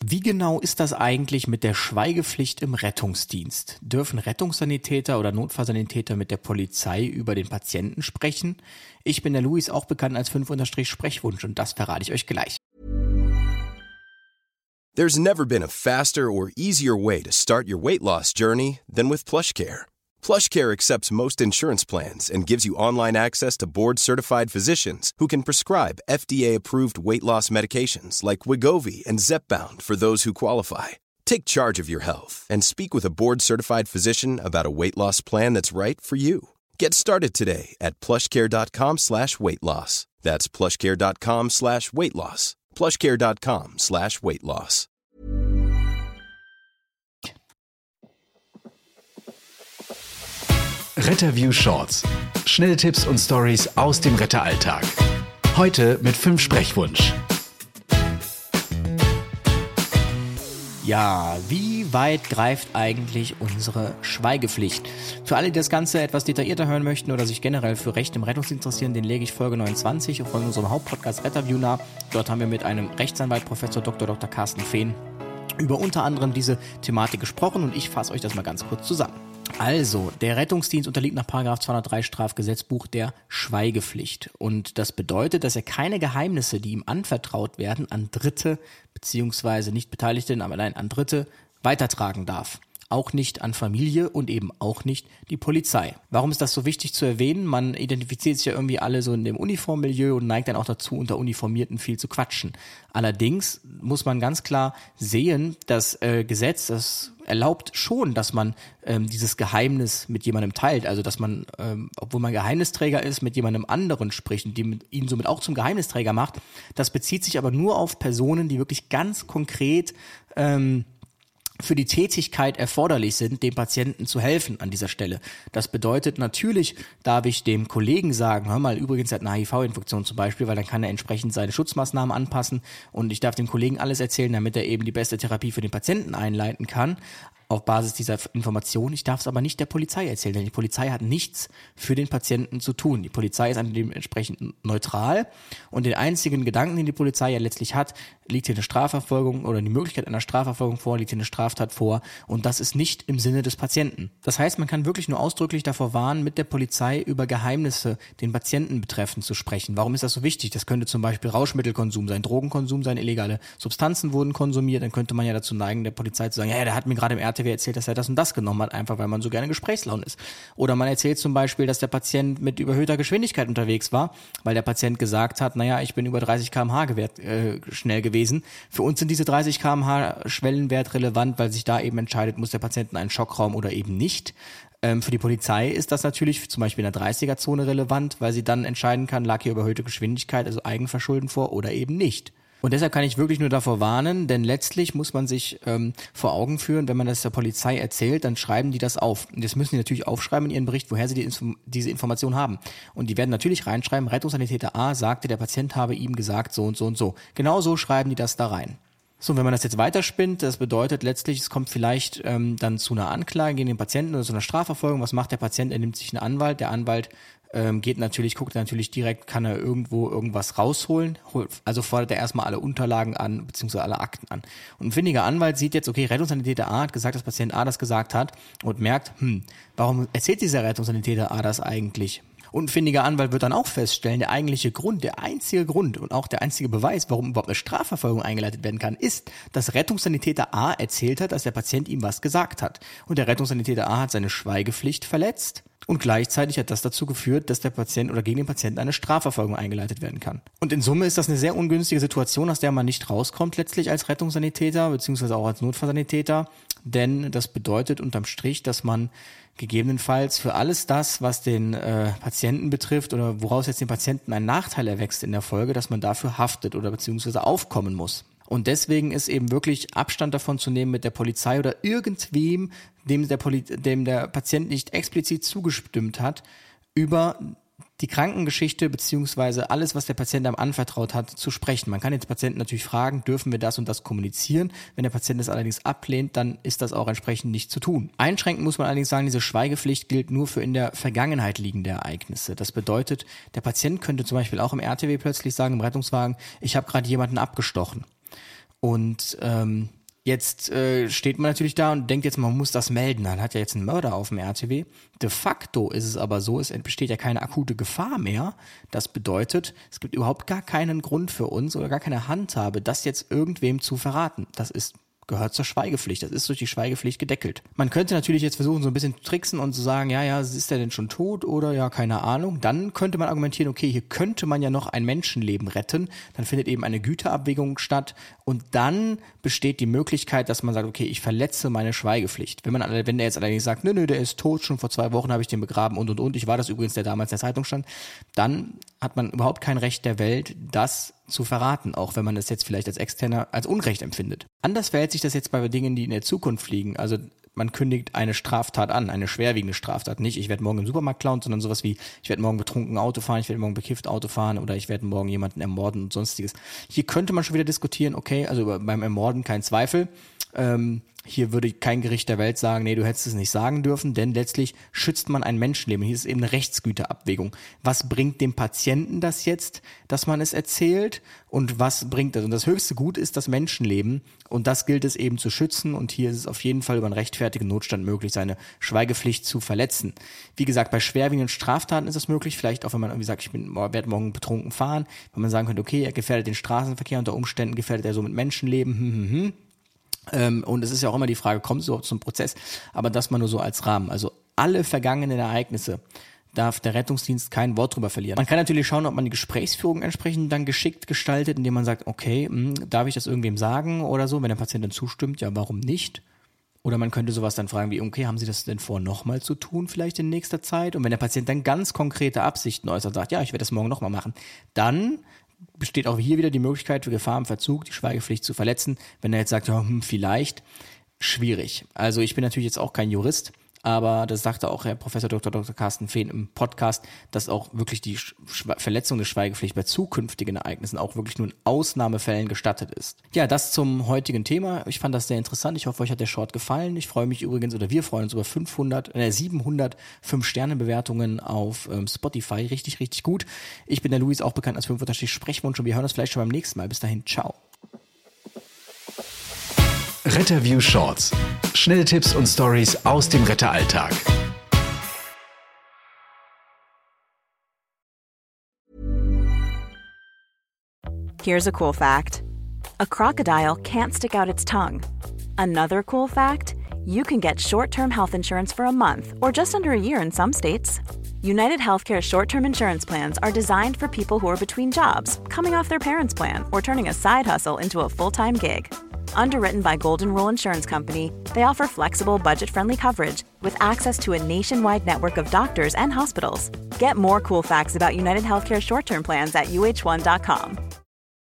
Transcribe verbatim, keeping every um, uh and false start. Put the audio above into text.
Wie genau ist das eigentlich mit der Schweigepflicht im Rettungsdienst? Dürfen Rettungssanitäter oder Notfallsanitäter mit der Polizei über den Patienten sprechen? Ich bin der Luis, auch bekannt als fünf Sprechwunsch, und das verrate ich euch gleich. There's never been a faster or easier way to start your weight loss journey than with PlushCare. PlushCare accepts most insurance plans and gives you online access to board-certified physicians who can prescribe F D A-approved weight loss medications like Wegovy and Zepbound for those who qualify. Take charge of your health and speak with a board-certified physician about a weight loss plan that's right for you. Get started today at plushcare.com slash weight loss. That's plushcare.com slash weight loss. plushcare.com slash weight loss. Retterview Shorts. Schnelle Tipps und Stories aus dem Retteralltag. Heute mit fünf Sprechwunsch. Ja, wie weit greift eigentlich unsere Schweigepflicht? Für alle, die das Ganze etwas detaillierter hören möchten oder sich generell für Recht im Rettungsdienst interessieren, den lege ich Folge neunundzwanzig von unserem Hauptpodcast Retterview nahe. Dort haben wir mit einem Rechtsanwalt, Professor Doktor Doktor Carsten Fehn, über unter anderem diese Thematik gesprochen, und ich fasse euch das mal ganz kurz zusammen. Also, der Rettungsdienst unterliegt nach Paragraph zweihundertdrei Strafgesetzbuch der Schweigepflicht. Und das bedeutet, dass er keine Geheimnisse, die ihm anvertraut werden, an Dritte beziehungsweise nicht Beteiligte, aber allein an Dritte weitertragen darf. Auch nicht an Familie und eben auch nicht die Polizei. Warum ist das so wichtig zu erwähnen? Man identifiziert sich ja irgendwie alle so in dem Uniformmilieu und neigt dann auch dazu, unter Uniformierten viel zu quatschen. Allerdings muss man ganz klar sehen, das äh, Gesetz, das erlaubt schon, dass man ähm, dieses Geheimnis mit jemandem teilt. Also dass man, ähm, obwohl man Geheimnisträger ist, mit jemandem anderen spricht und die mit, ihn somit auch zum Geheimnisträger macht. Das bezieht sich aber nur auf Personen, die wirklich ganz konkret ähm, für die Tätigkeit erforderlich sind, dem Patienten zu helfen an dieser Stelle. Das bedeutet, natürlich darf ich dem Kollegen sagen, hör mal, übrigens, er hat eine H I V-Infektion zum Beispiel, weil dann kann er entsprechend seine Schutzmaßnahmen anpassen, und ich darf dem Kollegen alles erzählen, damit er eben die beste Therapie für den Patienten einleiten kann, auf Basis dieser Information. Ich darf es aber nicht der Polizei erzählen, denn die Polizei hat nichts für den Patienten zu tun. Die Polizei ist dementsprechend neutral, und den einzigen Gedanken, den die Polizei ja letztlich hat, liegt hier eine Strafverfolgung oder die Möglichkeit einer Strafverfolgung vor, liegt hier eine Straftat vor, und das ist nicht im Sinne des Patienten. Das heißt, man kann wirklich nur ausdrücklich davor warnen, mit der Polizei über Geheimnisse den Patienten betreffend zu sprechen. Warum ist das so wichtig? Das könnte zum Beispiel Rauschmittelkonsum sein, Drogenkonsum sein, illegale Substanzen wurden konsumiert, dann könnte man ja dazu neigen, der Polizei zu sagen, ja, der hat mir gerade im R T W erzählt, dass er das und das genommen hat, einfach weil man so gerne gesprächslaun ist. Oder man erzählt zum Beispiel, dass der Patient mit überhöhter Geschwindigkeit unterwegs war, weil der Patient gesagt hat, naja, ich bin über dreißig Kilometer pro Stunde gewert, äh, schnell gewesen. Für uns sind diese dreißig Kilometer pro Stunde Schwellenwert relevant, weil sich da eben entscheidet, muss der Patient in einen Schockraum oder eben nicht. Ähm, für die Polizei ist das natürlich zum Beispiel in der dreißiger-Zone relevant, weil sie dann entscheiden kann, lag hier überhöhte Geschwindigkeit, also Eigenverschulden vor oder eben nicht. Und deshalb kann ich wirklich nur davor warnen, denn letztlich muss man sich ähm, vor Augen führen, wenn man das der Polizei erzählt, dann schreiben die das auf. Und das müssen die natürlich aufschreiben in ihren Bericht, woher sie die Info- diese Information haben. Und die werden natürlich reinschreiben, Rettungssanitäter A sagte, der Patient habe ihm gesagt, so und so und so. Genau so schreiben die das da rein. So, wenn man das jetzt weiterspinnt, das bedeutet letztlich, es kommt vielleicht ähm, dann zu einer Anklage gegen den Patienten oder zu einer Strafverfolgung. Was macht der Patient? Er nimmt sich einen Anwalt. Der Anwalt ähm, geht natürlich, guckt natürlich direkt, kann er irgendwo irgendwas rausholen. Also fordert er erstmal alle Unterlagen an, beziehungsweise alle Akten an. Und ein findiger Anwalt sieht jetzt, okay, Rettungssanitäter A hat gesagt, dass Patient A das gesagt hat, und merkt, hm, warum erzählt dieser Rettungssanitäter A das eigentlich? Und ein findiger Anwalt wird dann auch feststellen, der eigentliche Grund, der einzige Grund und auch der einzige Beweis, warum überhaupt eine Strafverfolgung eingeleitet werden kann, ist, dass Rettungssanitäter A erzählt hat, dass der Patient ihm was gesagt hat. Und der Rettungssanitäter A hat seine Schweigepflicht verletzt, und gleichzeitig hat das dazu geführt, dass der Patient oder gegen den Patienten eine Strafverfolgung eingeleitet werden kann. Und in Summe ist das eine sehr ungünstige Situation, aus der man nicht rauskommt letztlich als Rettungssanitäter beziehungsweise auch als Notfallsanitäter, denn das bedeutet unterm Strich, dass man gegebenenfalls für alles das, was den äh, Patienten betrifft oder woraus jetzt dem Patienten ein Nachteil erwächst in der Folge, dass man dafür haftet oder beziehungsweise aufkommen muss. Und deswegen ist eben wirklich Abstand davon zu nehmen, mit der Polizei oder irgendwem, dem der, Poli- dem der Patient nicht explizit zugestimmt hat, über die Krankengeschichte beziehungsweise alles, was der Patient einem anvertraut hat, zu sprechen. Man kann jetzt Patienten natürlich fragen, dürfen wir das und das kommunizieren? Wenn der Patient das allerdings ablehnt, dann ist das auch entsprechend nicht zu tun. Einschränkend muss man allerdings sagen, diese Schweigepflicht gilt nur für in der Vergangenheit liegende Ereignisse. Das bedeutet, der Patient könnte zum Beispiel auch im R T W plötzlich sagen, im Rettungswagen, ich habe gerade jemanden abgestochen. Und ähm, Jetzt äh, steht man natürlich da und denkt jetzt, man muss das melden. Dann hat ja jetzt ein Mörder auf dem R T W. De facto ist es aber so, es besteht ja keine akute Gefahr mehr. Das bedeutet, es gibt überhaupt gar keinen Grund für uns oder gar keine Handhabe, das jetzt irgendwem zu verraten. Das ist gehört zur Schweigepflicht. Das ist durch die Schweigepflicht gedeckelt. Man könnte natürlich jetzt versuchen, so ein bisschen zu tricksen und zu sagen, ja, ja, ist der denn schon tot oder ja, keine Ahnung. Dann könnte man argumentieren, okay, hier könnte man ja noch ein Menschenleben retten. Dann findet eben eine Güterabwägung statt und dann besteht die Möglichkeit, dass man sagt, okay, ich verletze meine Schweigepflicht. Wenn man, wenn der jetzt allerdings sagt, nö, nö, der ist tot, schon vor zwei Wochen habe ich den begraben und und und, ich war das übrigens, der damals in der Zeitung stand, dann hat man überhaupt kein Recht der Welt, das zu verraten, auch wenn man das jetzt vielleicht als Externer als Unrecht empfindet. Anders verhält sich das jetzt bei Dingen, die in der Zukunft liegen. Also man kündigt eine Straftat an, eine schwerwiegende Straftat. Nicht, ich werde morgen im Supermarkt klauen, sondern sowas wie, ich werde morgen betrunken Auto fahren, ich werde morgen bekifft Auto fahren oder ich werde morgen jemanden ermorden und sonstiges. Hier könnte man schon wieder diskutieren, okay, also beim Ermorden kein Zweifel. Ähm, hier würde kein Gericht der Welt sagen, nee, du hättest es nicht sagen dürfen, denn letztlich schützt man ein Menschenleben. Hier ist eben eine Rechtsgüterabwägung. Was bringt dem Patienten das jetzt, dass man es erzählt und was bringt das? Und das höchste Gut ist das Menschenleben und das gilt es eben zu schützen und hier ist es auf jeden Fall über einen rechtfertigen Notstand möglich, seine Schweigepflicht zu verletzen. Wie gesagt, bei schwerwiegenden Straftaten ist es möglich, vielleicht auch wenn man irgendwie sagt, ich bin, werde morgen betrunken fahren, wenn man sagen könnte, okay, er gefährdet den Straßenverkehr, unter Umständen gefährdet er so mit Menschenleben, hm, hm, hm. Ähm, und es ist ja auch immer die Frage, kommt es überhaupt zum Prozess? Aber das mal nur so als Rahmen. Also alle vergangenen Ereignisse darf der Rettungsdienst kein Wort drüber verlieren. Man kann natürlich schauen, ob man die Gesprächsführung entsprechend dann geschickt gestaltet, indem man sagt, okay, mh, darf ich das irgendwem sagen oder so? Wenn der Patient dann zustimmt, ja, warum nicht? Oder man könnte sowas dann fragen wie, okay, haben Sie das denn vor, nochmal zu tun, vielleicht in nächster Zeit? Und wenn der Patient dann ganz konkrete Absichten äußert, sagt, ja, ich werde das morgen nochmal machen, dann besteht auch hier wieder die Möglichkeit für Gefahr im Verzug, die Schweigepflicht zu verletzen. Wenn er jetzt sagt, ja, hm, vielleicht, schwierig. Also ich bin natürlich jetzt auch kein Jurist, aber das sagte auch Herr Professor Doktor Doktor Carsten Fehn im Podcast, dass auch wirklich die Schwe- Verletzung der Schweigepflicht bei zukünftigen Ereignissen auch wirklich nur in Ausnahmefällen gestattet ist. Ja, das zum heutigen Thema. Ich fand das sehr interessant. Ich hoffe, euch hat der Short gefallen. Ich freue mich übrigens, oder wir freuen uns über fünfhundert, äh, siebenhundert fünf-Sterne-Bewertungen auf ähm, Spotify. Richtig, richtig gut. Ich bin der Luis, auch bekannt als fünf Sprechwunsch und wir hören uns vielleicht schon beim nächsten Mal. Bis dahin, ciao. Retterview Shorts. Schnelle Tipps und Stories aus dem Retteralltag. Here's a cool fact. A crocodile can't stick out its tongue. Another cool fact, you can get short-term health insurance for a month or just under a year in some states. United Healthcare short-term insurance plans are designed for people who are between jobs, coming off their parents' plan, or turning a side hustle into a full-time gig. Underwritten by Golden Rule Insurance Company, they offer flexible, budget-friendly coverage with access to a nationwide network of doctors and hospitals. Get more cool facts about United Healthcare short-term plans at U H one dot com.